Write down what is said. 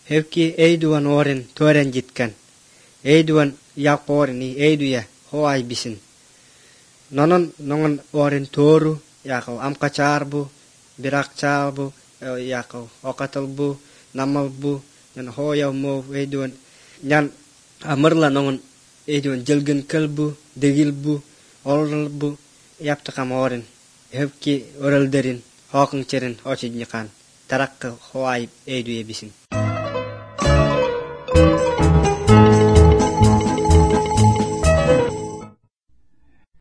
Hevki eyduan oren tören gitken. Eyduan yakorini eyduya hoay bisin. Nonon oren toru yakaw amkacharbu, birakcharbu, yakaw okatalbu, namalbu, yan hoyaw mo eyduan yan amarla nonon eyduan jelgen kalbu, degilbu, olralbu, yaptakam oren. Hevki oral derin, hokang cherin hochid nyakan. Tarakka hoay eyduya bisin.